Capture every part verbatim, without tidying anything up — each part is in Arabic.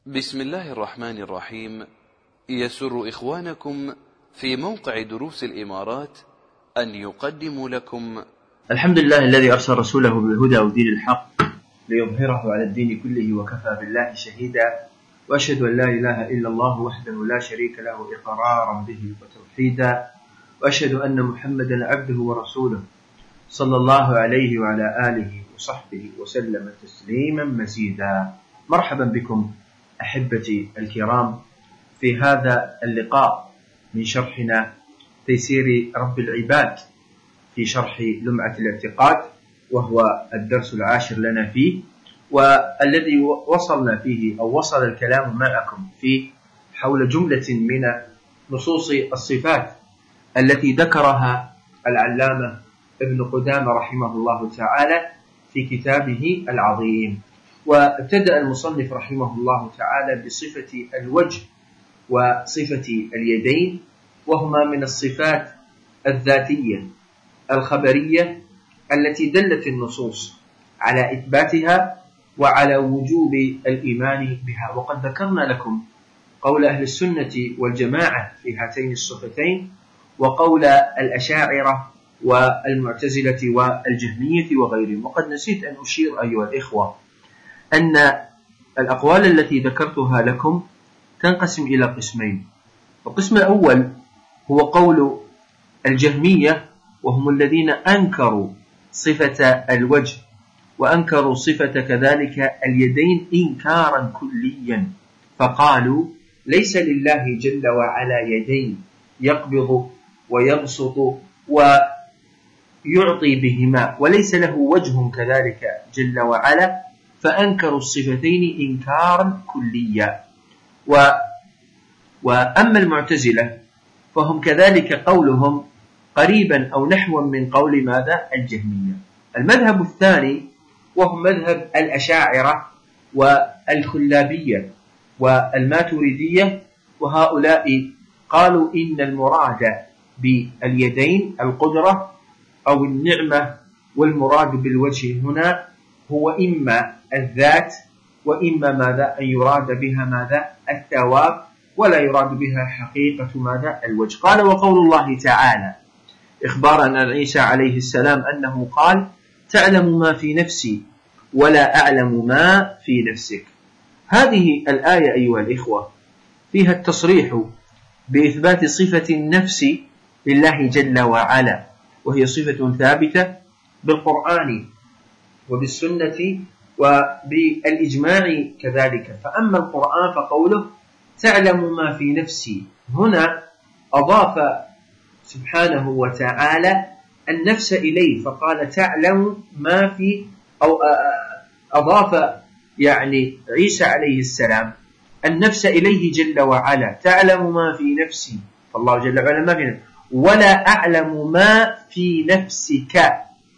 بسم الله الرحمن الرحيم. يسر إخوانكم في موقع دروس الإمارات أن يقدموا لكم الحمد لله الذي أرسل رسوله بالهدى ودين الحق ليظهره على الدين كله وكفى بالله شهيدا، وأشهد أن لا إله إلا الله وحده لا شريك له إقرارا به وتوحيدا، وأشهد أن محمدا عبده ورسوله صلى الله عليه وعلى آله وصحبه وسلم تسليما مزيدا. مرحبا بكم أحبتي الكرام في هذا اللقاء من شرحنا تيسير رب العباد في شرح لمعة الاعتقاد، وهو الدرس العاشر لنا فيه، والذي وصلنا فيه أو وصل الكلام معكم فيه حول جملة من نصوص الصفات التي ذكرها العلامة ابن قدامة رحمه الله تعالى في كتابه العظيم. وابتدأ المصنف رحمه الله تعالى بصفة الوجه وصفة اليدين، وهما من الصفات الذاتية الخبرية التي دلت النصوص على إثباتها وعلى وجوب الإيمان بها. وقد ذكرنا لكم قول أهل السنة والجماعة في هاتين الصفتين، وقول الأشاعرة والمعتزلة والجهمية وغيرهم. وقد نسيت أن أشير أيها الإخوة أن الأقوال التي ذكرتها لكم تنقسم إلى قسمين. القسم الأول هو قول الجهمية، وهم الذين أنكروا صفة الوجه وأنكروا صفة كذلك اليدين إنكارا كليا، فقالوا ليس لله جل وعلا يدين يقبض ويبسط ويعطي بهما، وليس له وجه كذلك جل وعلا، فأنكروا الصفتين إنكارا كليا. و... وأما المعتزلة فهم كذلك قولهم قريبا أو نحوا من قول ماذا؟ الجهمية. المذهب الثاني وهم مذهب الأشاعرة والكلابية والماتريدية، وهؤلاء قالوا إن المراد باليدين القدرة أو النعمة، والمراد بالوجه هنا هو إما الذات وإما ماذا أن يراد بها ماذا؟ الثواب، ولا يراد بها حقيقة ماذا؟ الوجه. قال وقول الله تعالى إخبارا عن عيسى عليه السلام أنه قال تعلم ما في نفسي ولا أعلم ما في نفسك. هذه الآية أيها الإخوة فيها التصريح بإثبات صفة النفس لله جل وعلا، وهي صفة ثابتة بالقرآن وبالسنة وبالإجماع كذلك. فأما القرآن فقوله تعلم ما في نفسي، هنا أضاف سبحانه وتعالى النفس إليه، فقال تعلم ما في، أو أضاف يعني عيسى عليه السلام النفس إليه جل وعلا، تعلم ما في نفسي، فالله جل وعلا ما في نفسي، ولا أعلم ما في نفسك،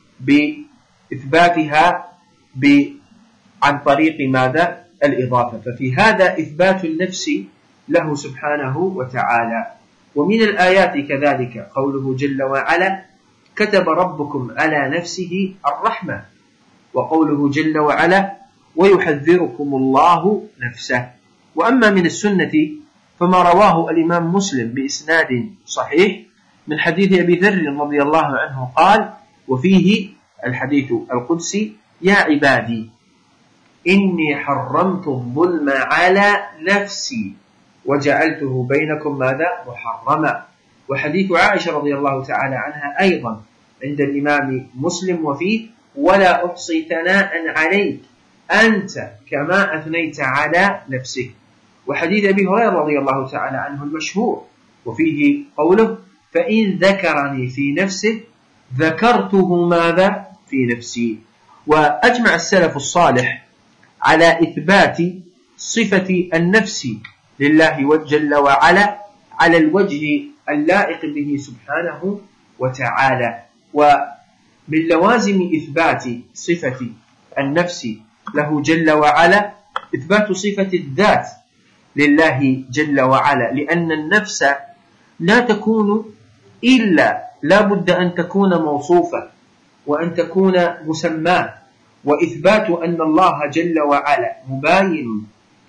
بإثباتها عن طريق ماذا؟ الإضافة. ففي هذا إثبات النفس له سبحانه وتعالى. ومن الآيات كذلك قوله جل وعلا كتب ربكم على نفسه الرحمة، وقوله جل وعلا ويحذركم الله نفسه. وأما من السنة فما رواه الإمام مسلم بإسناد صحيح من حديث أبي ذر رضي الله عنه قال، وفيه الحديث القدسي يا عبادي إني حرمت الظلم على نفسي وجعلته بينكم ماذا؟ محرما. وحديث عائشة رضي الله تعالى عنها أيضا عند الإمام مسلم، وفيه ولا أحصي ثناء عليك أنت كما أثنيت على نفسك. وحديث أبي هريرة رضي الله تعالى عنه المشهور، وفيه قوله فإن ذكرني في نفسه ذكرته ماذا؟ في نفسي. وأجمع السلف الصالح على إثبات صفة النفس لله جل وعلا على الوجه اللائق به سبحانه وتعالى. ومن لوازم إثبات صفة النفس له جل وعلا إثبات صفة الذات لله جل وعلا، لأن النفس لا تكون إلا لا بد أن تكون موصوفة وأن تكون مسماة، وإثبات أن الله جل وعلا مباين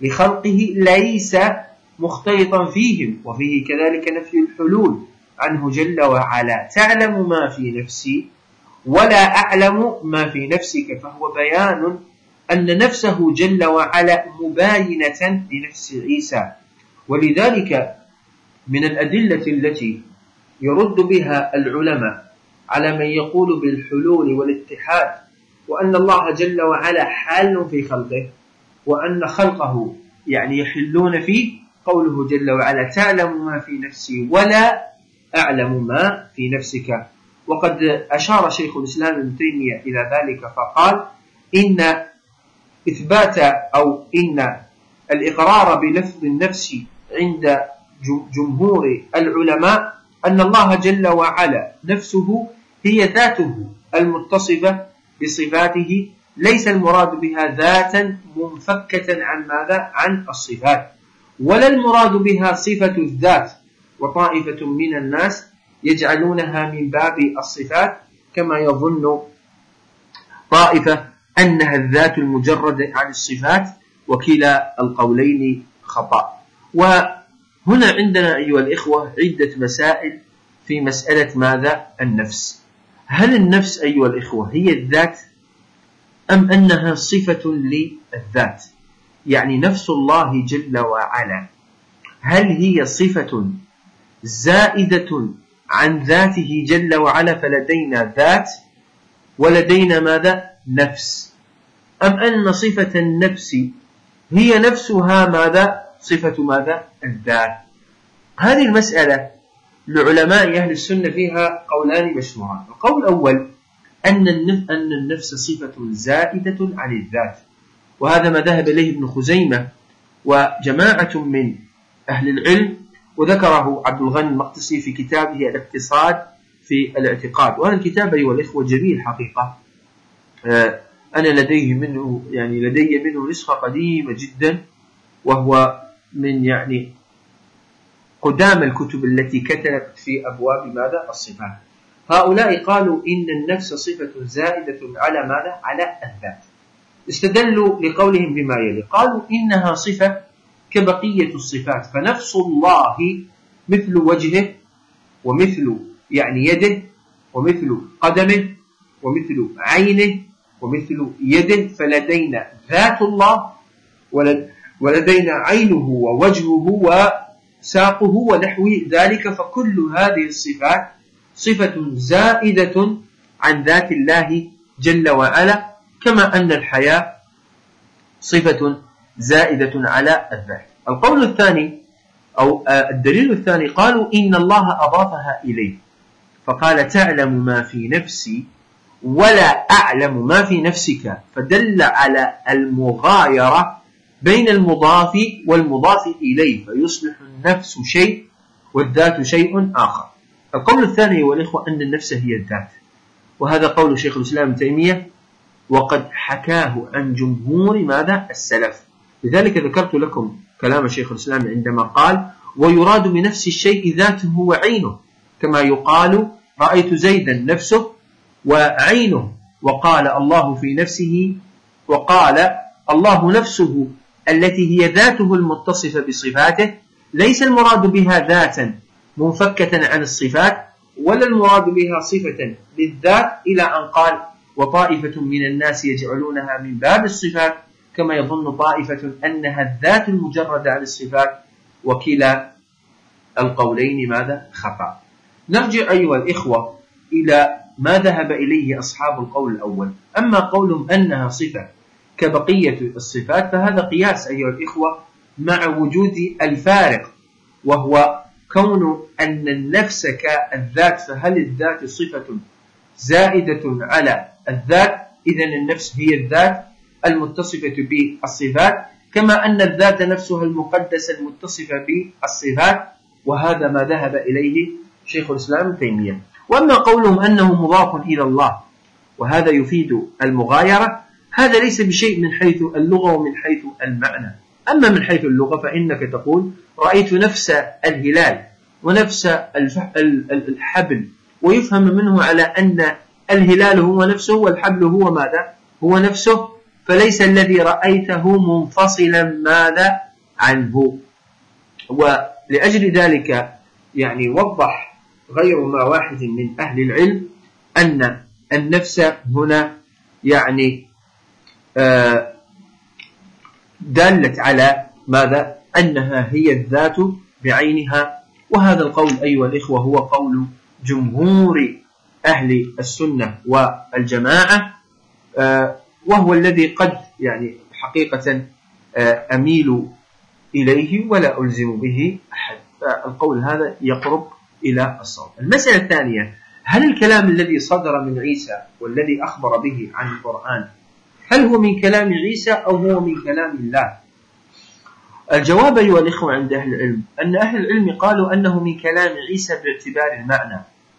لخلقه ليس مختلطا فيهم، وفيه كذلك نفي الحلول عنه جل وعلا. تعلم ما في نفسي ولا أعلم ما في نفسك، فهو بيان أن نفسه جل وعلا مباينة لنفس عيسى. ولذلك من الأدلة التي يرد بها العلماء على من يقول بالحلول والاتحاد، وأن الله جل وعلا حال في خلقه وأن خلقه يعني يحلون فيه، قوله جل وعلا تعلم ما في نفسي ولا أعلم ما في نفسك. وقد أشار شيخ الإسلام ابن تيمية إلى ذلك فقال إن إثبات أو إن الإقرار بلفظ النفس عند جمهور العلماء أن الله جل وعلا نفسه هي ذاته المتصفة بصفاته، ليس المراد بها ذاتا منفكة عن ماذا؟ عن الصفات، ولا المراد بها صفة الذات. وطائفة من الناس يجعلونها من باب الصفات، كما يظن طائفة أنها الذات المجرد عن الصفات، وكلا القولين خطأ. وهنا عندنا أيها الإخوة عدة مسائل في مسألة ماذا؟ النفس. هل النفس أيها الإخوة هي الذات أم أنها صفة للذات؟ يعني نفس الله جل وعلا هل هي صفة زائدة عن ذاته جل وعلا فلدينا ذات ولدينا ماذا؟ نفس، أم أن صفة النفس هي نفسها ماذا؟ صفة ماذا؟ الذات. هذه المسألة لعلماء أهل السنة فيها قولان مشهوران. القول الأول أن النفس صفة زائدة عن الذات، وهذا ما ذهب إليه ابن خزيمة وجماعة من أهل العلم، وذكره عبد الغني المقدسي في كتابه الاقتصاد في الاعتقاد. وهذا الكتاب أيها الإخوة جميل حقيقة، أنا لديه منه يعني لدي منه نسخة قديمة جدا، وهو من يعني قدام الكتب التي كتبت في أبواب ماذا؟ الصفات. هؤلاء قالوا إن النفس صفة زائدة على ماذا؟ على الذات. استدلوا لقولهم بما يلي، قالوا إنها صفة كبقية الصفات، فنفس الله مثل وجهه ومثل يعني يده ومثل قدمه ومثل عينه ومثل يده، فلدينا ذات الله ولدينا عينه ووجهه وساقه ونحو ذلك، فكل هذه الصفات صفة زائدة عن ذات الله جل وعلا، كما أن الحياة صفة زائدة على الذات. القول الثاني أو الدليل الثاني قالوا إن الله أضافها إليه، فقال تعلم ما في نفسي ولا أعلم ما في نفسك، فدل على المغايرة بين المضاف والمضاف إليه، فيصبح النفس شيء والذات شيء آخر. القول الثاني والإخوة أن النفس هي الذات، وهذا قول شيخ الإسلام ابن تيمية، وقد حكاه عن جمهور ماذا؟ السلف. لذلك ذكرت لكم كلام شيخ الإسلام عندما قال ويراد بنفس الشيء ذاته وعينه، كما يقال رأيت زيدا نفسه وعينه، وقال الله في نفسه، وقال الله نفسه التي هي ذاته المتصفة بصفاته، ليس المراد بها ذاتا منفكة عن الصفات، ولا المراد بها صفة للذات، إلى أن قال وطائفة من الناس يجعلونها من باب الصفات، كما يظن طائفة أنها الذات المجردة عن الصفات، وكلا القولين ماذا؟ خطأ. نرجع أيها الإخوة إلى ما ذهب إليه أصحاب القول الأول. أما قولهم أنها صفة كبقية الصفات فهذا قياس أيها الإخوة مع وجود الفارق، وهو كون أن النفس كالذات، فهل الذات صفة زائدة على الذات؟ إذن النفس هي الذات المتصفة بالصفات، كما أن الذات نفسها المقدسة المتصفة بالصفات، وهذا ما ذهب إليه شيخ الإسلام ابن تيمية. وأما قولهم أنه مضاف إلى الله وهذا يفيد المغايرة، هذا ليس بشيء من حيث اللغة ومن حيث المعنى. أما من حيث اللغة فإنك تقول رأيت نفس الهلال ونفس الحبل، ويفهم منه على أن الهلال هو نفسه والحبل هو ماذا؟ هو نفسه، فليس الذي رأيته منفصلا ماذا عنه. ولأجل ذلك يعني وضح غير ما واحد من أهل العلم أن النفس هنا يعني دالت على ماذا؟ أنها هي الذات بعينها. وهذا القول أيها الإخوة هو قول جمهور أهل السنة والجماعة، وهو الذي قد يعني حقيقة أميل إليه ولا ألزم به أحد. القول هذا يقرب إلى الصواب. المسألة الثانية: هل الكلام الذي صدر من عيسى والذي أخبر به عن القرآن هل هو من كلام عيسى أو هو من كلام الله؟ الجواب أيها الإخوة عند أهل العلم أن أهل العلم قالوا أنه من كلام عيسى باعتبار المعنى،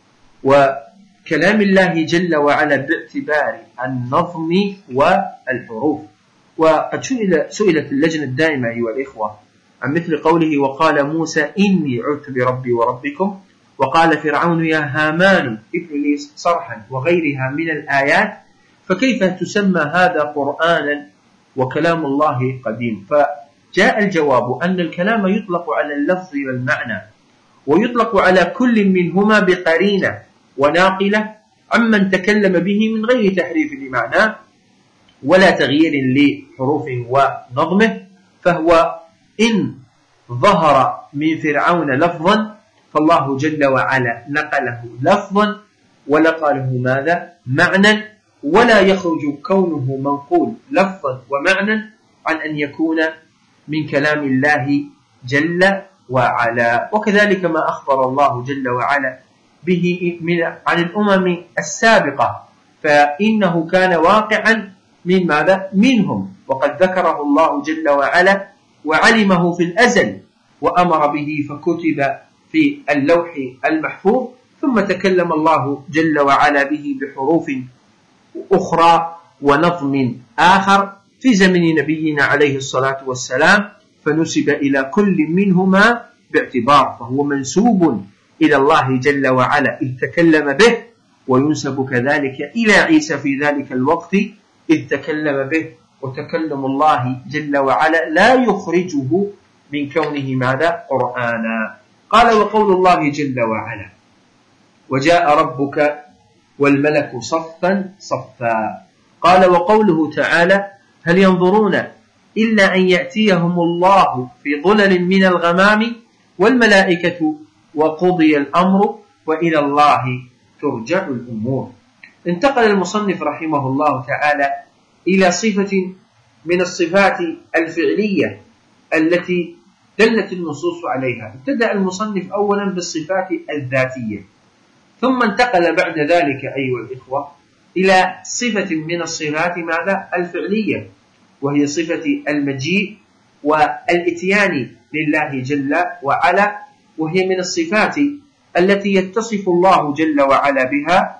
وكلام الله جل وعلا باعتبار النظم والحروف. وقد سئل سئلت اللجنة الدائمة أيها الإخوة عن مثل قوله: وقال موسى إني عذت بربي وربكم، وقال فرعون يا هامان ابن لي صرحا، وغيرها من الآيات، فكيف تسمى هذا قرآنا وكلام الله قديم؟ فجاء الجواب أن الكلام يطلق على اللفظ والمعنى، ويطلق على كل منهما بقرينة وناقلة عمن تكلم به من غير تحريف لمعناه ولا تغيير لحروف ونظمه. فهو إن ظهر من فرعون لفظا فالله جل وعلا نقله لفظا ونقله ماذا؟ معنى، ولا يخرج كونه منقول لفظا ومعنى عن أن يكون من كلام الله جل وعلا. وكذلك ما أخبر الله جل وعلا به من عن الأمم السابقة فإنه كان واقعا من ماذا؟ منهم، وقد ذكره الله جل وعلا وعلمه في الأزل وأمر به فكتب في اللوح المحفوظ، ثم تكلم الله جل وعلا به بحروف أخرى ونظم آخر في زمن نبينا عليه الصلاة والسلام، فنسب إلى كل منهما باعتبار، فهو منسوب إلى الله جل وعلا إذ تكلم به، وينسب كذلك إلى عيسى في ذلك الوقت إذ تكلم به. وتكلم الله جل وعلا لا يخرجه من كونه ماذا؟ قرآنا. قال: وقول الله جل وعلا: وجاء ربك والملك صفا صفا. قال: وقوله تعالى: هل ينظرون إلا أن يأتيهم الله في ظلل من الغمام والملائكة وقضي الأمر وإلى الله ترجع الأمور. انتقل المصنف رحمه الله تعالى إلى صفة من الصفات الفعلية التي دلت النصوص عليها. ابتدأ المصنف أولا بالصفات الذاتية، ثم انتقل بعد ذلك أيها الإخوة إلى صفة من الصفات ماذا؟ الفعلية، وهي صفة المجيء والإتيان لله جل وعلا، وهي من الصفات التي يتصف الله جل وعلا بها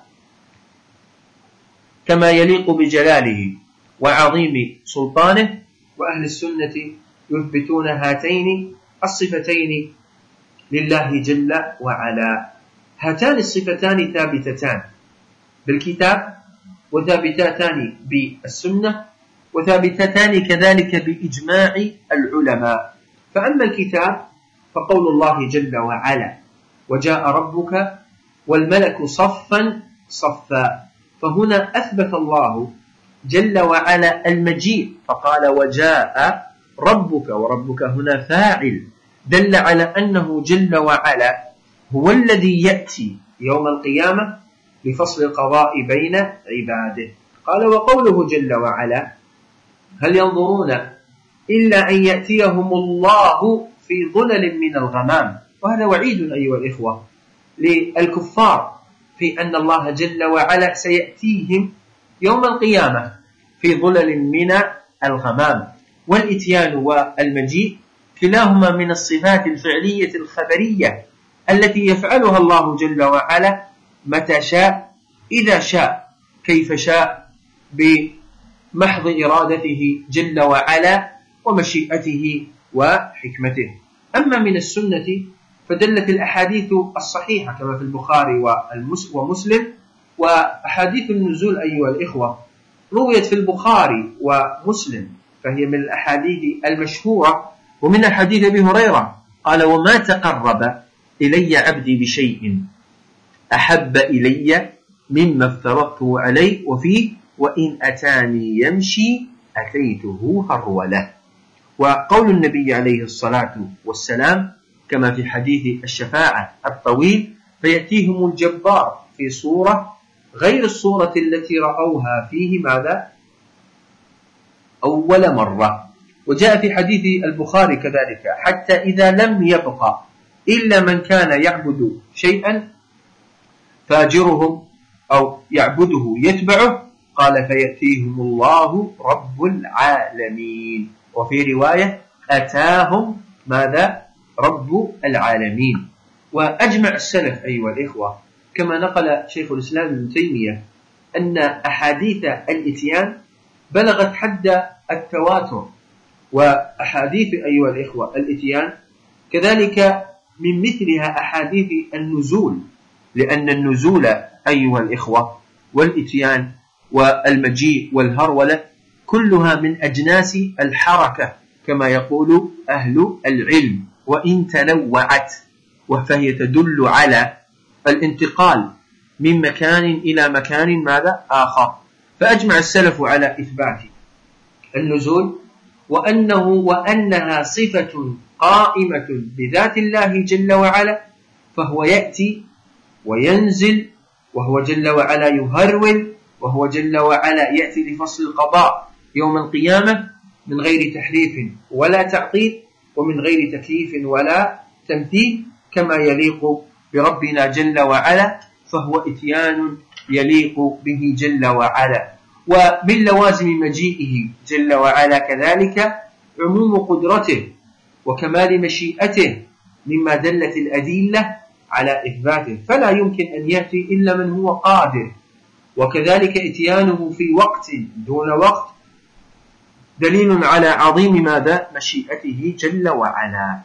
كما يليق بجلاله وعظيم سلطانه. وأهل السنة يثبتون هاتين الصفتين لله جل وعلا. هاتان الصفتان ثابتتان بالكتاب، وثابتتان بالسنة، وثابتتان كذلك بإجماع العلماء. فأما الكتاب فقول الله جل وعلا: وجاء ربك والملك صفا صفا، فهنا أثبت الله جل وعلا المجيء فقال: وجاء ربك، وربك هنا فاعل دل على أنه جل وعلا هو الذي يأتي يوم القيامة لفصل القضاء بين عباده. قال: وقوله جل وعلا: هل ينظرون إلا أن يأتيهم الله في ظلل من الغمام. وهذا وعيد أيها الإخوة للكفار في أن الله جل وعلا سيأتيهم يوم القيامة في ظلل من الغمام. والإتيان والمجيء كلاهما من الصفات الفعلية الخبرية التي يفعلها الله جل وعلا متى شاء، إذا شاء، كيف شاء، بمحض إرادته جل وعلا ومشيئته وحكمته. أما من السنة فدلت الأحاديث الصحيحة كما في البخاري ومسلم، وأحاديث النزول أيها الإخوة رويت في البخاري ومسلم، فهي من الأحاديث المشهورة، ومن حديث أبي هريرة قال: وما تقرب إلي عبدي بشيء أحب إلي مما افترضته عليه، وفيه: وإن أتاني يمشي أتيته هرولة. وقول النبي عليه الصلاة والسلام كما في حديث الشفاعة الطويل: فيأتيهم الجبار في صورة غير الصورة التي رأوها فيه ماذا؟ أول مرة. وجاء في حديث البخاري كذلك: حتى إذا لم يبقى إلا من كان يعبد شيئا فاجرهم أو يعبده يتبعه، قال: فيأتيهم الله رب العالمين. وفي رواية: أتاهم ماذا؟ رب العالمين. وأجمع السلف أيها الإخوة كما نقل شيخ الإسلام ابن تيمية أن أحاديث الإتيان بلغت حد التواتر، وأحاديث أيها الإخوة الإتيان كذلك من مثلها أحاديث النزول، لأن النزول أيها الإخوة والإتيان والمجيء والهرولة كلها من أجناس الحركة كما يقول أهل العلم، وإن تنوعت، فهي تدل على الانتقال من مكان إلى مكان ماذا آخر. فأجمع السلف على إثبات النزول، وأنه وأنها صفة قائمة بذات الله جل وعلا، فهو يأتي وينزل، وهو جل وعلا يهرول، وهو جل وعلا يأتي لفصل القضاء يوم القيامة من غير تحريف ولا تعطيل، ومن غير تكييف ولا تمثيل، كما يليق بربنا جل وعلا، فهو إتيان يليق به جل وعلا. ومن لوازم مجيئه جل وعلا كذلك عموم قدرته وكمال مشيئته، مما دلت الأدلة على إثباته، فلا يمكن أن يأتي إلا من هو قادر. وكذلك إتيانه في وقت دون وقت دليل على عظيم ماذا؟ مشيئته جل وعلا.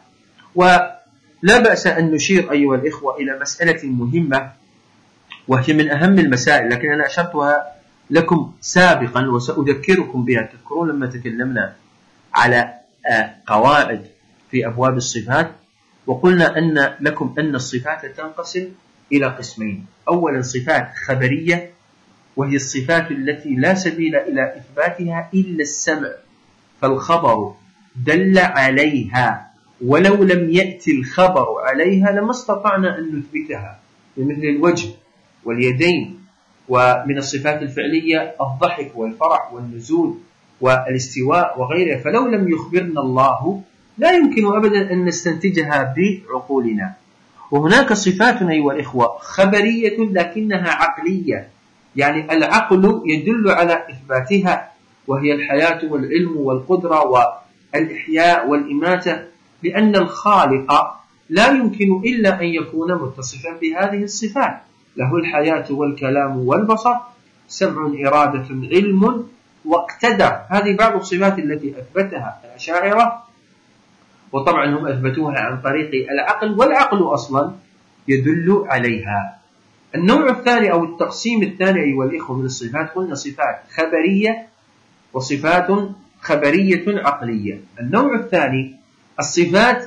ولا بأس أن نشير أيها الإخوة إلى مسألة مهمة، وهي من أهم المسائل، لكن أنا أشرتها لكم سابقا وسأذكركم بها. تذكرون لما تكلمنا على قواعد في أبواب الصفات، وقلنا أن لكم أن الصفات تنقسم إلى قسمين: أولا صفات خبرية، وهي الصفات التي لا سبيل إلى إثباتها إلا السمع، فالخبر دل عليها، ولو لم يأتي الخبر عليها لما استطعنا أن نثبتها، مثل الوجه واليدين. ومن الصفات الفعلية الضحك والفرح والنزول والاستواء وغيرها، فلو لم يخبرنا الله لا يمكن أبدا أن نستنتجها بعقولنا. وهناك صفات أيها الإخوة خبرية لكنها عقلية، يعني العقل يدل على إثباتها، وهي الحياة والعلم والقدرة والإحياء والإماتة، لأن الخالق لا يمكن إلا أن يكون متصفا بهذه الصفات، له الحياة والكلام والبصر، سمع إرادة علم واقتدر. هذه بعض الصفات التي أثبتها الأشاعرة، وطبعا هم أثبتوها عن طريق العقل، والعقل أصلا يدل عليها. النوع الثاني أو التقسيم الثاني أيها الإخوة من الصفات، قلنا صفات خبرية وصفات خبرية عقلية. النوع الثاني الصفات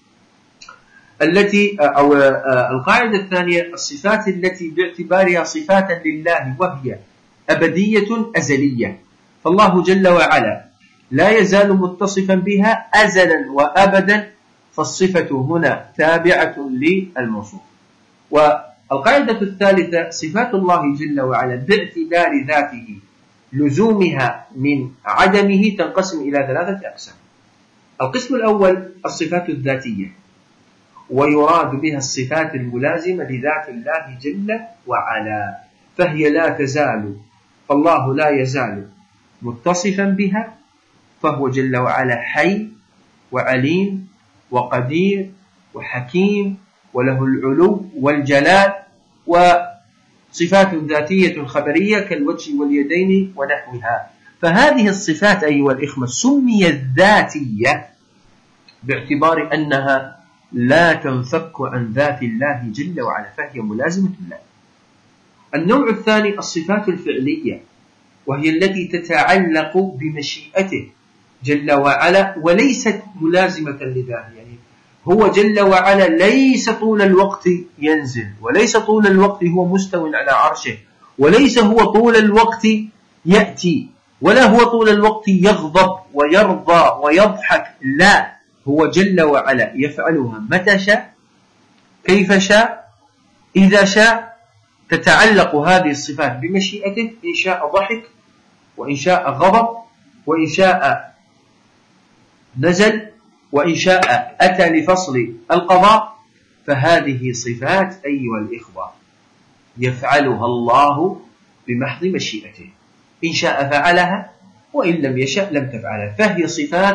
التي أو القاعدة الثانية الصفات التي باعتبارها صفات لله، وهي أبدية أزلية، فالله جل وعلا لا يزال متصفا بها أزلا وأبدا، فالصفة هنا تابعة للموصوف. والقاعدة الثالثة صفات الله جل وعلا باعتبار ذاته لزومها من عدمه تنقسم إلى ثلاثة أقسام. القسم الأول الصفات الذاتية، ويراد بها الصفات الملازمة لذات الله جل وعلا، فهي لا تزال، فالله لا يزال متصفا بها، فهو جل وعلا حي وعليم وقدير وحكيم، وله العلو والجلال. وصفات ذاتية خبرية كالوجه واليدين ونحوها. فهذه الصفات أيها الإخوة سميت ذاتية باعتبار أنها لا تنفك عن ذات الله جل وعلا، فهي ملازمة الله. النوع الثاني الصفات الفعلية، وهي التي تتعلق بمشيئته جل وعلا وليست ملازمة لذاته. يعني هو جل وعلا ليس طول الوقت ينزل، وليس طول الوقت هو مستو على عرشه، وليس هو طول الوقت يأتي، ولا هو طول الوقت يغضب ويرضى ويضحك. لا، هو جل وعلا يفعلها متى شاء كيف شاء إذا شاء. تتعلق هذه الصفات بمشيئته، إن شاء ضحك، وإن شاء غضب، وإن شاء نزل، وإن شاء أتى لفصل القضاء. فهذه صفات أيها الإخوة يفعلها الله بمحض مشيئته، إن شاء فعلها وإن لم يشأ لم تفعلها. فهي صفات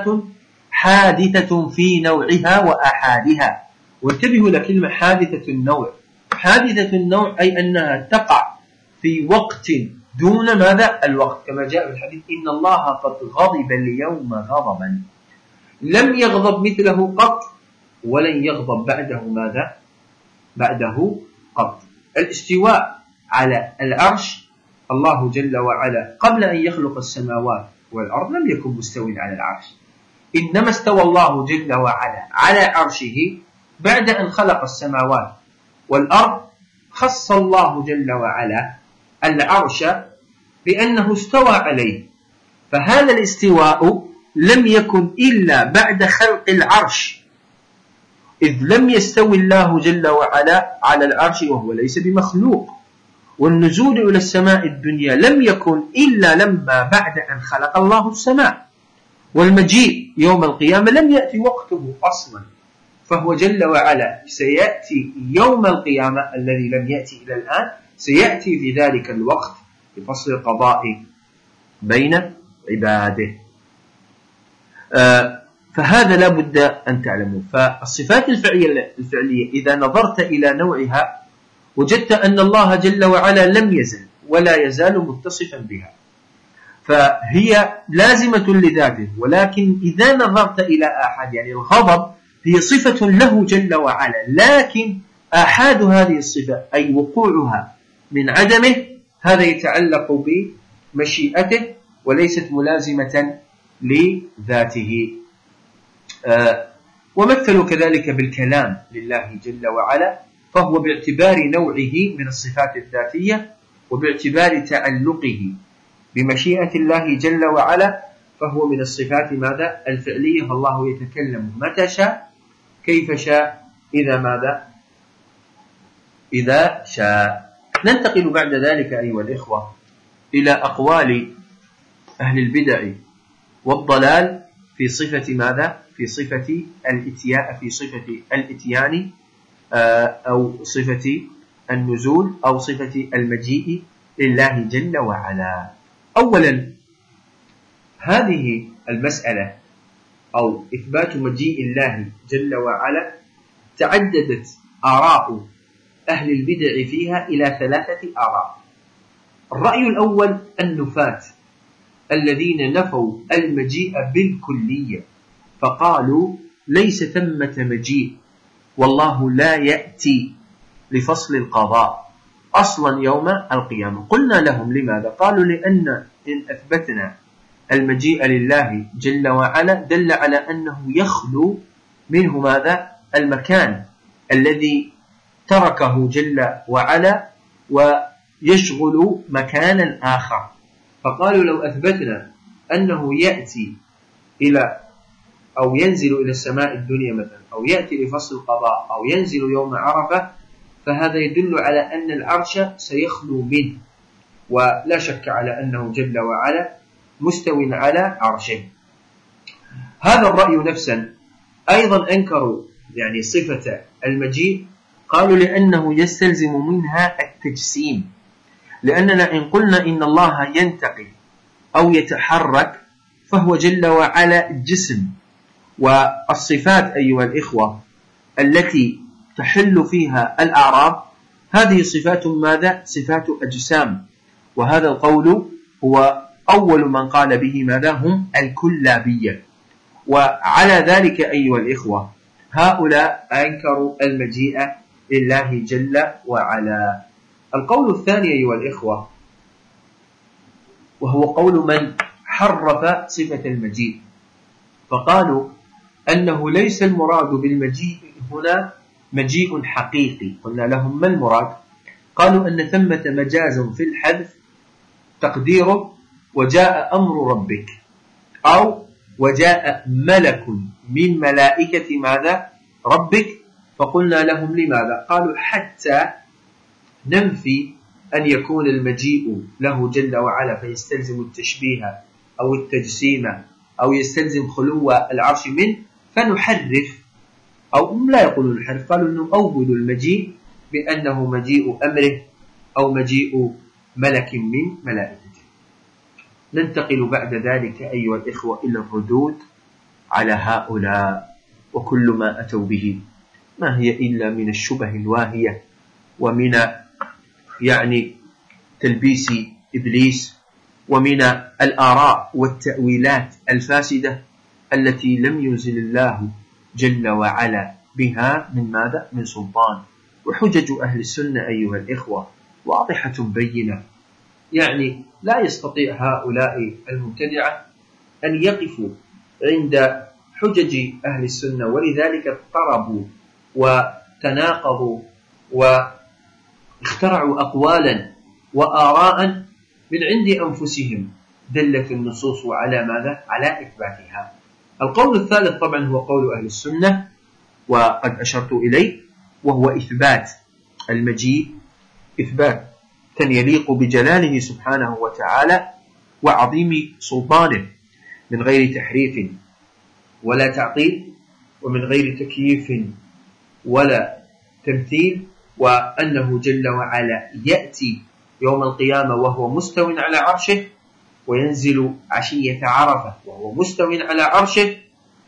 حادثة في نوعها وأحادها. وانتبهوا لكلمة حادثة النوع. حادثة النوع أي أنها تقع في وقت دون ماذا؟ الوقت، كما جاء في الحديث إن الله قد غضب اليوم غضبا لم يغضب مثله قط ولن يغضب بعده ماذا؟ بعده قط. الاستواء على العرش، الله جل وعلا قبل أن يخلق السماوات والأرض لم يكن مستوٍ على العرش، إنما استوى الله جل وعلا على عرشه بعد أن خلق السماوات والأرض. خص الله جل وعلا العرش بأنه استوى عليه، فهذا الاستواء لم يكن إلا بعد خلق العرش، إذ لم يستوي الله جل وعلا على العرش وهو ليس بمخلوق. والنزول إلى السماء الدنيا لم يكن إلا لما بعد أن خلق الله السماء. والمجيء يوم القيامة لم يأتي وقته أصلا، فهو جل وعلا سيأتي يوم القيامة الذي لم يأتي إلى الآن، سيأتي في ذلك الوقت لفصل القضاء بين عباده. آه فهذا لا بد أن تعلموا. فالصفات الفعلية, الفعلية إذا نظرت إلى نوعها وجدت أن الله جل وعلا لم يزل ولا يزال متصفا بها، فهي لازمة لذاته. ولكن إذا نظرت إلى آحاد، يعني الغضب هي صفة له جل وعلا، لكن آحاد هذه الصفة أي وقوعها من عدمه هذا يتعلق بمشيئته وليست ملازمة لذاته. آه ومثلوا كذلك بالكلام لله جل وعلا، فهو باعتبار نوعه من الصفات الذاتية وباعتبار تعلقه بمشيئة الله جل وعلا فهو من الصفات ماذا؟ الفعلية. فالله يتكلم متى شاء كيف شاء إذا ماذا؟ إذا شاء. ننتقل بعد ذلك أيها الإخوة إلى أقوال أهل البدع والضلال في صفة ماذا؟ في صفة الإتيان، في صفة الإتيان أو صفة النزول أو صفة المجيء لله جل وعلا. أولا هذه المسألة أو إثبات مجيء الله جل وعلا تعددت آراء أهل البدع فيها إلى ثلاثة آراء. الرأي الأول النفاة الذين نفوا المجيء بالكلية، فقالوا ليس ثمة مجيء والله لا يأتي لفصل القضاء أصلا يوم القيامة. قلنا لهم لماذا؟ قالوا لأن إن أثبتنا المجيء لله جل وعلا دل على أنه يخلو منه ماذا؟ المكان الذي تركه جل وعلا ويشغل مكانا آخر. فقالوا لو أثبتنا أنه يأتي إلى أو ينزل إلى السماء الدنيا مثلا، أو يأتي لفصل القضاء، أو ينزل يوم عرفة، فهذا يدل على أن العرش سيخلو منه، ولا شك على أنه جل وعلا مستو على عرشه. هذا الرأي نفسا أيضا أنكروا يعني صفة المجيء، قالوا لأنه يستلزم منها التجسيم، لأننا إن قلنا إن الله ينتقل أو يتحرك فهو جل وعلا جسم، والصفات أيها الإخوة التي تحل فيها الأعراض هذه صفات ماذا؟ صفات أجسام. وهذا القول هو أول من قال به ماذا؟ هم الكلابية. وعلى ذلك أيها الإخوة هؤلاء أنكروا المجيء لله جل وعلا. القول الثاني أيها الإخوة وهو قول من حرف صفة المجيء، فقالوا أنه ليس المراد بالمجيء هنا مجيء حقيقي. قلنا لهم ما المراد؟ قالوا أن ثمة مجاز في الحذف تقديره وجاء أمر ربك، أو وجاء ملك من ملائكة ماذا؟ ربك. فقلنا لهم لماذا؟ قالوا حتى ننفي أن يكون المجيء له جل وعلا فيستلزم التشبيه أو التجسيم أو يستلزم خلو العرش منه، فنحرف، أو لا يقولون الحرف، قالوا أنه أول المجيء بأنه مجيء أمره أو مجيء ملك من ملائكته. ننتقل بعد ذلك أيها الإخوة إلى الردود على هؤلاء، وكل ما أتوا به ما هي إلا من الشبه الواهية ومن يعني تلبيس إبليس ومن الآراء والتأويلات الفاسدة التي لم ينزل الله جل وعلا بها من ماذا؟ من سلطان. وحجج أهل السنة أيها الإخوة واضحة بينة، يعني لا يستطيع هؤلاء المبتدعة أن يقفوا عند حجج أهل السنة، ولذلك اضطربوا وتناقضوا واخترعوا أقوالا وآراء من عند أنفسهم دلت النصوص على ماذا؟ على إثباتها. القول الثالث طبعا هو قول أهل السنة وقد أشرت إليه، وهو إثبات المجيء إثبات يليق بجلاله سبحانه وتعالى وعظيم سلطانه، من غير تحريف ولا تعطيل ومن غير تكييف ولا تمثيل، وأنه جل وعلا يأتي يوم القيامة وهو مستو على عرشه، وينزل عشية عرفة وهو مستو على عرشه،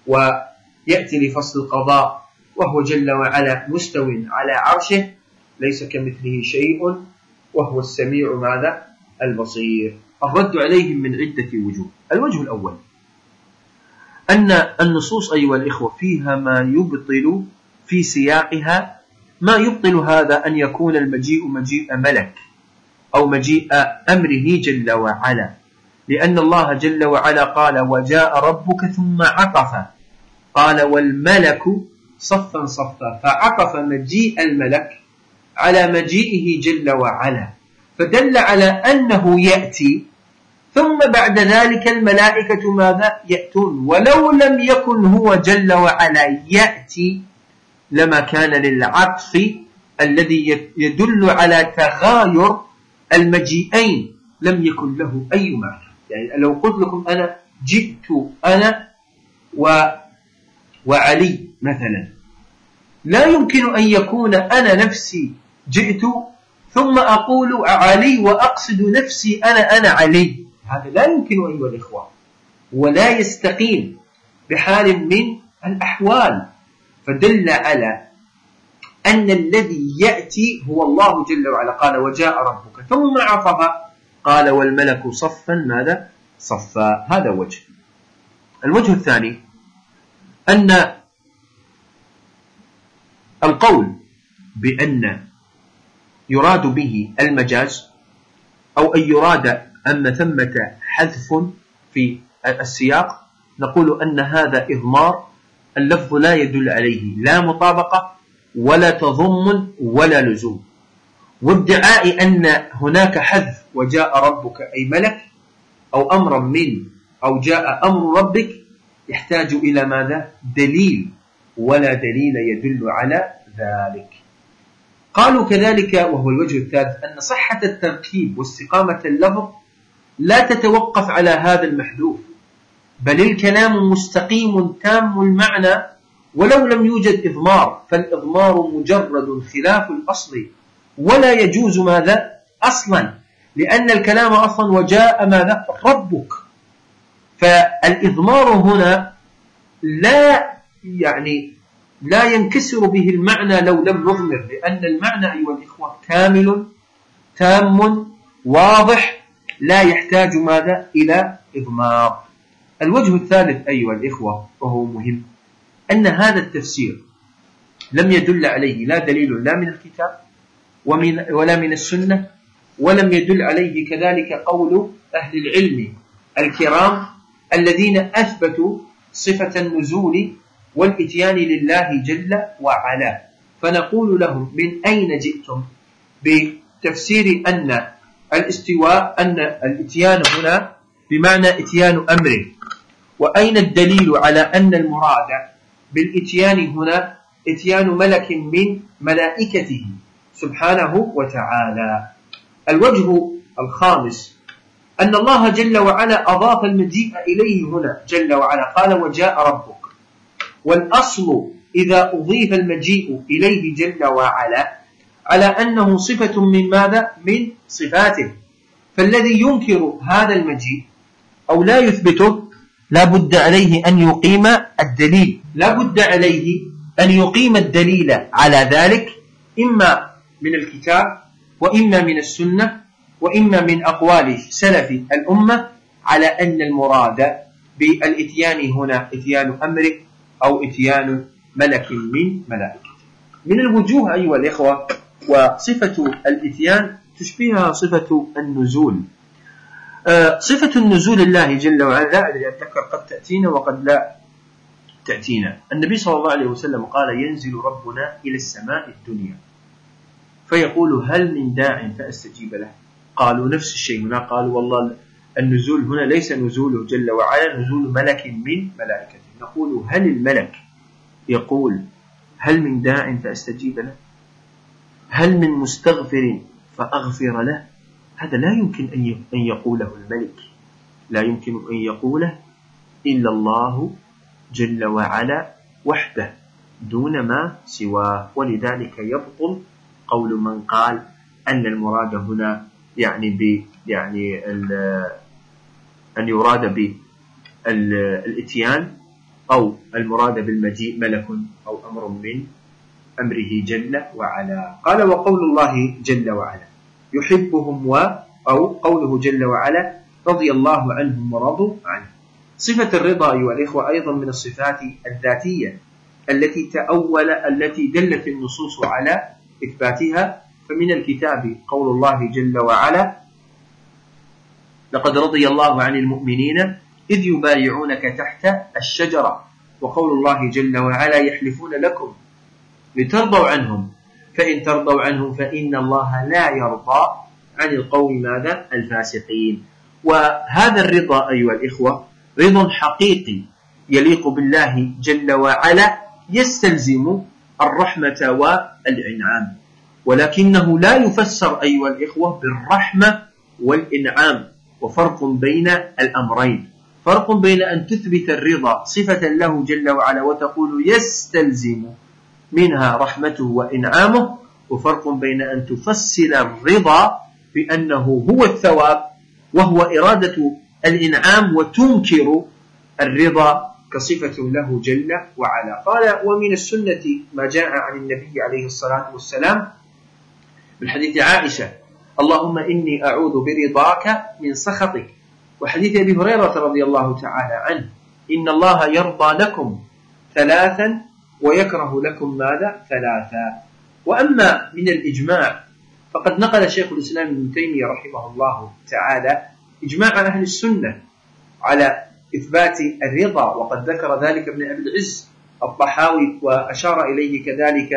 ويأتي لفصل القضاء وهو جل وعلا مستو على عرشه، ليس كمثله شيء وهو السميع ماذا؟ البصير. الرد عليهم من عدة وجوه. الوجه الأول أن النصوص أيها الإخوة فيها ما يبطل في سياقها، ما يبطل هذا أن يكون المجيء مجيء ملك أو مجيء أمره جل وعلا، لأن الله جل وعلا قال وجاء ربك ثم عطف، قال والملك صفا صفا، فعطف مجيء الملك على مجيئه جل وعلا، فدل على أنه يأتي، ثم بعد ذلك الملائكة ماذا؟ يأتون. ولو لم يكن هو جل وعلا يأتي لما كان للعطف الذي يدل على تغاير المجيئين لم يكن له أي معنى. يعني لو قلت لكم أنا جئت أنا و... وعلي مثلا، لا يمكن أن يكون أنا نفسي جئت ثم أقول علي وأقصد نفسي أنا أنا علي، هذا لا يمكن أيها الإخوة، ولا يستقيم بحال من الأحوال. فدل على أن الذي يأتي هو الله جل وعلا، قال وجاء ربك ثم عطف قال والملك صفا ماذا؟ صفا. هذا وجه. الوجه الثاني أن القول بأن يراد به المجاز، أو أن يراد أن ثمة حذف في السياق، نقول أن هذا إضمار، اللفظ لا يدل عليه لا مطابقة ولا تضمن ولا لزوم. وادعاء أن هناك حذف وجاء ربك أي ملك أو أمرا من أو جاء أمر ربك يحتاج إلى ماذا؟ دليل، ولا دليل يدل على ذلك. قالوا كذلك، وهو الوجه الثالث، أن صحة التركيب واستقامة اللفظ لا تتوقف على هذا المحذوف، بل الكلام مستقيم تام المعنى ولو لم يوجد إضمار، فالإضمار مجرد خلاف الأصل ولا يجوز ماذا؟ أصلا، لأن الكلام أصلا وجاء ماذا؟ ربك. فالإضمار هنا لا يعني لا ينكسر به المعنى لو لم نضمر، لأن المعنى أيها الإخوة كامل تام واضح لا يحتاج ماذا؟ إلى إضمار. الوجه الثالث أيها الإخوة وهو مهم، أن هذا التفسير لم يدل عليه لا دليل لا من الكتاب ومن ولا من السنة، ولم يدل عليه كذلك قول أهل العلم الكرام الذين أثبتوا صفة النزول والإتيان لله جل وعلا، فنقول لهم من أين جئتم بتفسير أن الاستواء أن الإتيان هنا بمعنى إتيان أمره، وأين الدليل على أن المراد بالإتيان هنا إتيان ملك من ملائكته سبحانه وتعالى. الوجه الخامس أن الله جل وعلا أضاف المجيء إليه هنا جل وعلا، قال وجاء ربك، والأصل إذا أضيف المجيء إليه جل وعلا على أنه صفة من ماذا؟ من صفاته، فالذي ينكر هذا المجيء أو لا يثبته لا بد عليه أن يقيم الدليل، لا بد عليه أن يقيم الدليل على ذلك إما من الكتاب وإما من السنة وإما من أقوال سلف الأمة على أن المراد بالإتيان هنا إتيان أمره أو إتيان ملك من ملائكته. من الوجوه أيها الإخوة وصفة الإتيان تشبهها صفة النزول. آه صفة النزول الله جل وعلا الذي أتذكر قد تأتينا وقد لا تأتينا. النبي صلى الله عليه وسلم قال ينزل ربنا إلى السماء الدنيا فيقول هل من داع فأستجيب له؟ قالوا نفس الشيء هنا، قالوا والله النزول هنا ليس نزوله جل وعلا، نزول ملك من ملائكته. نقول هل الملك يقول هل من داع فأستجيب له؟ هل من مستغفر فأغفر له؟ هذا لا يمكن أن يقوله الملك، لا يمكن أن يقوله إلا الله جل وعلا وحده دون ما سواه. ولذلك يبطل قول من قال أن المراد هنا يعني ب يعني أن يراد بالإتيان أو المراد بالمجيء ملك أو أمر من أمره جل وعلا. قال وقول الله جل وعلا يحبهم و أو قوله جل وعلا رضي الله عنهم ورضوا عنه. صفة الرضا أيها الإخوة أيضا من الصفات الذاتية التي تأول التي دلت النصوص على إثباتها، فمن الكتاب قول الله جل وعلا لقد رضي الله عن المؤمنين إذ يبايعونك تحت الشجرة، وقول الله جل وعلا يحلفون لكم لترضوا عنهم فإن ترضوا عنهم فإن الله لا يرضى عن القوم ماذا؟ الفاسقين. وهذا الرضا أيها الإخوة رضا حقيقي يليق بالله جل وعلا يستلزم الرحمة والإنعام، ولكنه لا يفسر أيها الإخوة بالرحمة والإنعام، وفرق بين الأمرين، فرق بين أن تثبت الرضا صفة له جل وعلا وتقول يستلزم منها رحمته وإنعامه، وفرق بين أن تفسر الرضا بأنه هو الثواب وهو إرادة الإنعام وتنكر الرضا كصفة له جل وعلا. قال ومن السنة ما جاء عن النبي عليه الصلاة والسلام من حديث عائشة اللهم إني أعوذ برضاك من سخطك، وحديث أبي هريرة رضي الله تعالى عنه إن الله يرضى لكم ثلاثا ويكره لكم ماذا؟ ثلاثا. وأما من الإجماع فقد نقل شيخ الإسلام ابن تيمية رحمه الله تعالى إجماع أهل السنة على إثبات الرضا، وقد ذكر ذلك ابن أبي العز الطحاوي وأشار إليه كذلك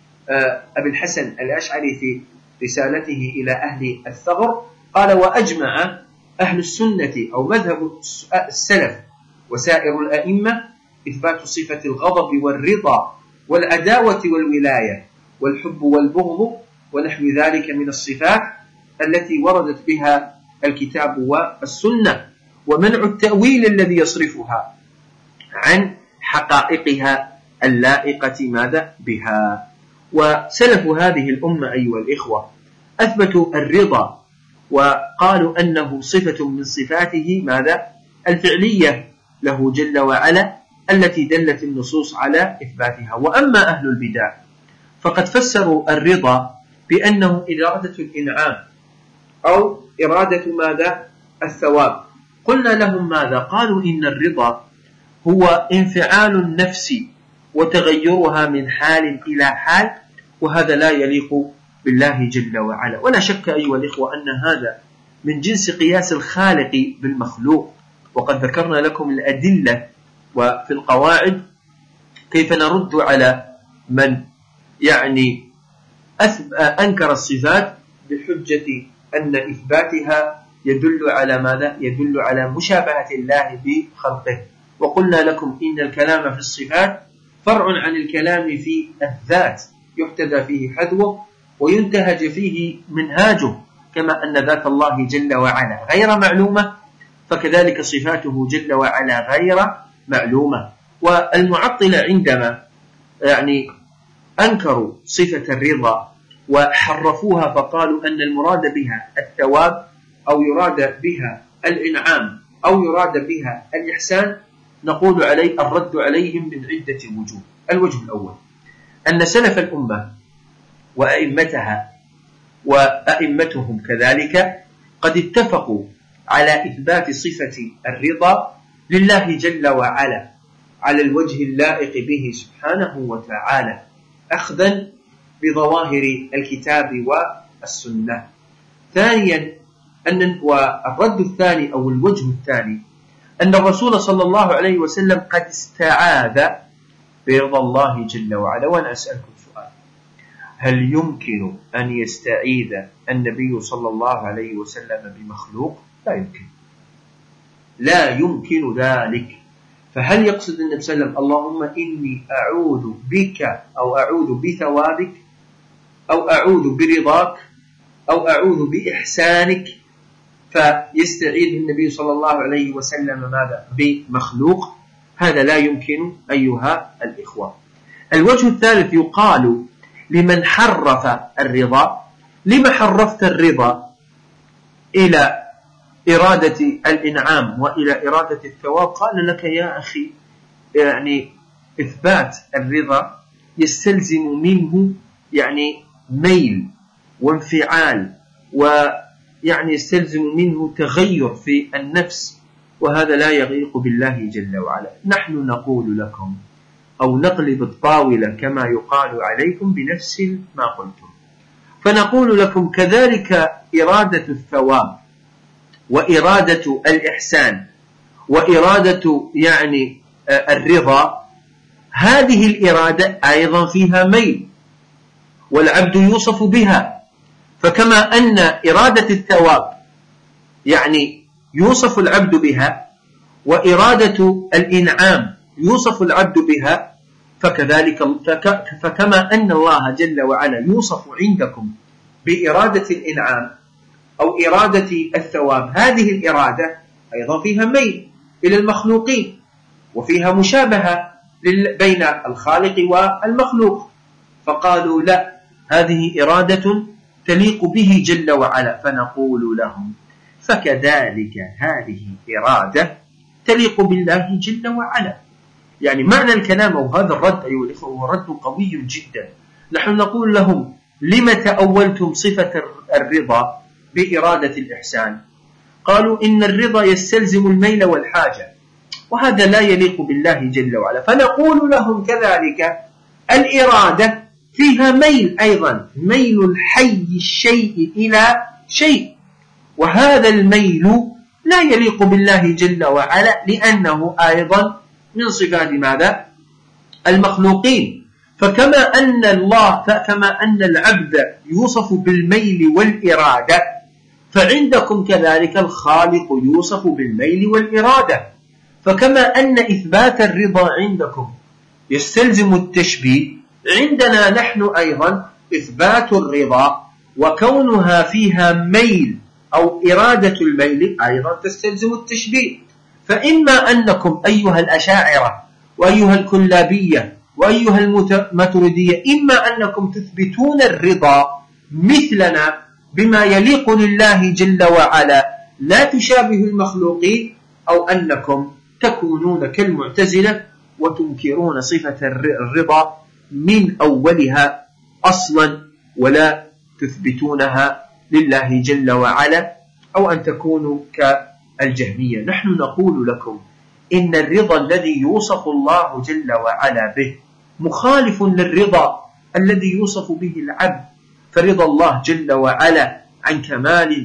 أبي الحسن الأشعري في رسالته إلى أهل الثغر. قال وأجمع أهل السنة أو مذهب السلف وسائر الأئمة إثبات صفة الغضب والرضا والعداوة والولاية والحب والبغض ونحو ذلك من الصفات التي وردت بها الكتاب والسنة، ومنع التأويل الذي يصرفها عن حقائقها اللائقة ماذا بها. وسلف هذه الأمة أيها الإخوة أثبتوا الرضا وقالوا أنه صفة من صفاته ماذا الفعلية له جل وعلا التي دلت النصوص على إثباتها. وأما أهل البدع فقد فسروا الرضا بأنه إرادة الإنعام أو إرادة ماذا الثواب. قلنا لهم ماذا؟ قالوا إن الرضا هو انفعال النفس وتغيرها من حال إلى حال، وهذا لا يليق بالله جل وعلا. ولا شك أيها الإخوة أن هذا من جنس قياس الخالق بالمخلوق. وقد ذكرنا لكم الأدلة وفي القواعد كيف نرد على من يعني أنكر الصفات بحجة أن إثباتها يدل على ماذا؟ يدل على مشابهة الله بخلقه. وقلنا لكم إن الكلام في الصفات فرع عن الكلام في الذات، يحتذى فيه حذوه وينتهج فيه منهاجه، كما أن ذات الله جل وعلا غير معلومة فكذلك صفاته جل وعلا غير معلومة. والمعطلة عندما يعني أنكروا صفة الرضا وحرفوها فقالوا أن المراد بها الثواب أو يراد بها الإنعام أو يراد بها الإحسان، نقول عليه الرد عليهم من عدة وجوه. الوجه الأول أن سلف الأمة وأئمتها وأئمتهم كذلك قد اتفقوا على إثبات صفة الرضا لله جل وعلا على الوجه اللائق به سبحانه وتعالى، أخذا بظواهر الكتاب والسنة. ثانيا أن والرد الثاني أو الوجه الثاني أن الرسول صلى الله عليه وسلم قد استعاذ برضا الله جل وعلا. وأنا أسألكم سؤال: هل يمكن أن يستعيذ النبي صلى الله عليه وسلم بمخلوق؟ لا يمكن، لا يمكن ذلك. فهل يقصد النبي صلى الله عليه وسلم اللهم إني أعوذ بك أو أعوذ بثوابك أو أعوذ برضاك أو أعوذ بإحسانك فيستعيذ النبي صلى الله عليه وسلم ماذا؟ بمخلوق؟ هذا لا يمكن أيها الإخوة. الوجه الثالث يقال لمن حرف الرضا: لما حرفت الرضا إلى إرادة الإنعام وإلى إرادة الثواب؟ قال لك يا أخي يعني إثبات الرضا يستلزم منه يعني ميل وانفعال، ويعني يستلزم منه تغير في النفس، وهذا لا يليق بالله جل وعلا. نحن نقول لكم أو نقلب الطاولة كما يقال عليكم بنفس ما قلتم، فنقول لكم كذلك إرادة الثواب وإرادة الإحسان وإرادة يعني الرضا، هذه الإرادة أيضا فيها ميل والعبد يوصف بها. فكما أن إرادة الثواب يعني يوصف العبد بها وإرادة الإنعام يوصف العبد بها، فكذلك فكما أن الله جل وعلا يوصف عندكم بإرادة الإنعام أو إرادة الثواب، هذه الإرادة أيضا فيها ميل إلى المخلوقين وفيها مشابهة بين الخالق والمخلوق. فقالوا لا، هذه إرادة تليق به جل وعلا. فنقول لهم فكذلك هذه إرادة تليق بالله جل وعلا. يعني معنى الكلام وهذا الرد أيها الإخوة هو رد قوي جدا. نحن نقول لهم لما تأولتم صفة الرضا بإرادة الإحسان؟ قالوا إن الرضا يستلزم الميل والحاجة، وهذا لا يليق بالله جل وعلا. فنقول لهم كذلك الإرادة فيها ميل أيضا، ميل الحي الشيء إلى شيء، وهذا الميل لا يليق بالله جل وعلا لأنه أيضا من صفات ماذا؟ المخلوقين. فكما أن الله فكما أن العبد يوصف بالميل والإرادة، فعندكم كذلك الخالق يوصف بالميل والإرادة. فكما أن إثبات الرضا عندكم يستلزم التشبيه، عندنا نحن أيضا إثبات الرضا وكونها فيها ميل أو إرادة الميل أيضا تستلزم التشبيه. فإما أنكم أيها الأشاعرة وأيها الكلابية وأيها الماتريدية إما أنكم تثبتون الرضا مثلنا بما يليق لله جل وعلا لا تشابه المخلوقين، أو أنكم تكونون كالمعتزلة وتنكرون صفة الرضا من أولها أصلا ولا تثبتونها لله جل وعلا، أو أن تكونوا كالجهمية. نحن نقول لكم إن الرضا الذي يوصف الله جل وعلا به مخالف للرضا الذي يوصف به العبد. فرضا الله جل وعلا عن كمال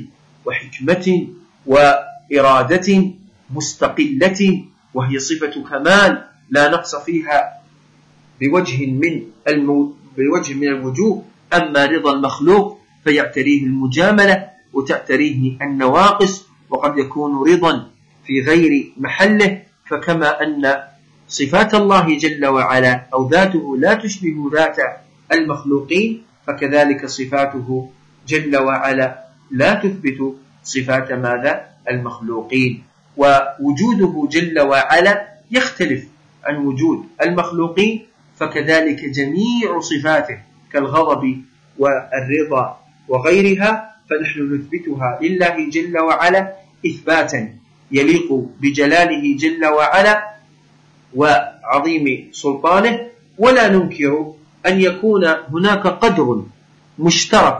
وحكمة وإرادة مستقلة، وهي صفة كمال لا نقص فيها بوجه من المو... بوجه من الوجوه. أما رضا المخلوق فيعتريه المجاملة وتعتريه النواقص، وقد يكون رضا في غير محله. فكما أن صفات الله جل وعلا أو ذاته لا تشبه ذات المخلوقين، فكذلك صفاته جل وعلا لا تثبت صفات ماذا؟ المخلوقين. ووجوده جل وعلا يختلف عن وجود المخلوقين، فكذلك جميع صفاته كالغضب والرضا وغيرها فنحن نثبتها لله جل وعلا إثباتا يليق بجلاله جل وعلا وعظيم سلطانه، ولا ننكر أن يكون هناك قدر مشترك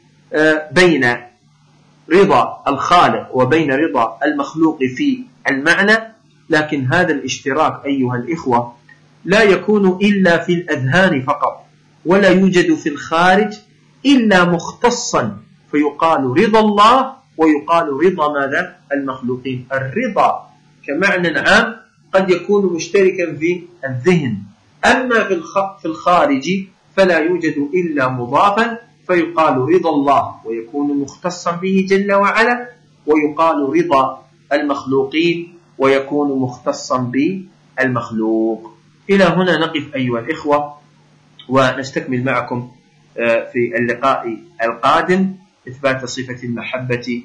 بين رضا الخالق وبين رضا المخلوق في المعنى، لكن هذا الاشتراك أيها الإخوة لا يكون إلا في الأذهان فقط، ولا يوجد في الخارج إلا مختصا، فيقال رضا الله ويقال رضا ماذا؟ المخلوقين. الرضا كمعنى عام قد يكون مشتركا في الذهن، أما في الخارج فلا يوجد إلا مضافا، فيقال رضا الله ويكون مختصا به جل وعلا، ويقال رضا المخلوقين ويكون مختصا بالمخلوق. إلى هنا نقف أيها الإخوة، ونستكمل معكم في اللقاء القادم إثبات صفة المحبة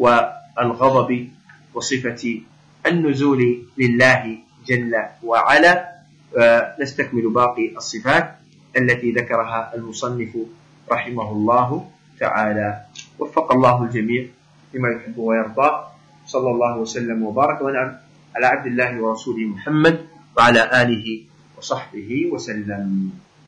والغضب وصفة النزول لله جل وعلا. نستكمل باقي الصفات التي ذكرها المصنف رحمه الله تعالى. وفق الله الجميع لما يحب ويرضى. صلى الله وسلم وبارك ونعم على عبد الله ورسوله محمد وعلى آله وصحبه وسلم.